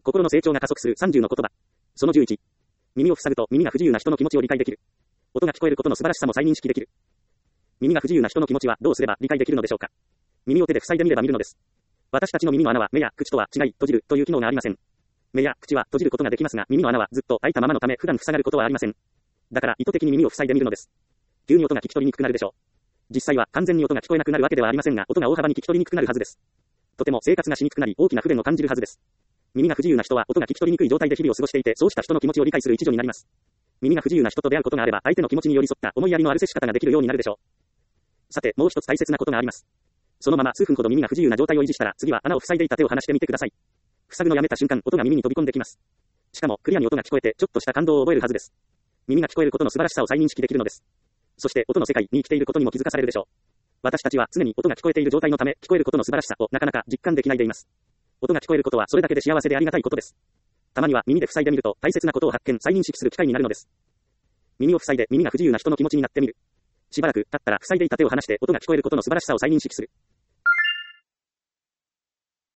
心の成長が加速する30の言葉。その11。耳を塞ぐと耳が不自由な人の気持ちを理解できる。音が聞こえることの素晴らしさも再認識できる。耳が不自由な人の気持ちはどうすれば理解できるのでしょうか。耳を手で塞いでみれば見るのです。私たちの耳の穴は目や口とは違い、閉じるという機能がありません。目や口は閉じることができますが、耳の穴はずっと開いたままのため普段塞がることはありません。だから意図的に耳を塞いでみるのです。急に音が聞き取りにくくなるでしょう。実際は完全に音が聞こえなくなるわけではありませんが、音が大幅に聞き取りにくくなるはずです。とても生活がしにくくなり大きな不便を感じるはずです。耳が不自由な人は音が聞き取りにくい状態で日々を過ごしていて、そうした人の気持ちを理解する一助になります。耳が不自由な人と出会うことがあれば、相手の気持ちに寄り添った思いやりのある接し方ができるようになるでしょう。さて、もう一つ大切なことがあります。そのまま数分ほど耳が不自由な状態を維持したら、次は穴を塞いでいた手を離してみてください。塞ぐのやめた瞬間、音が耳に飛び込んできます。しかも、クリアに音が聞こえて、ちょっとした感動を覚えるはずです。耳が聞こえることの素晴らしさを再認識できるのです。そして、音の世界に生きていることにも気づかされるでしょう。私たちは常に音が聞こえている状態のため、聞こえることの素晴らしさをなかなか実感できないでいます。音が聞こえることはそれだけで幸せでありがたいことです。たまには耳で塞いでみると、大切なことを発見、再認識する機会になるのです。耳を塞いで耳が不自由な人の気持ちになってみる。しばらく経ったら塞いでいた手を離して音が聞こえることの素晴らしさを再認識する。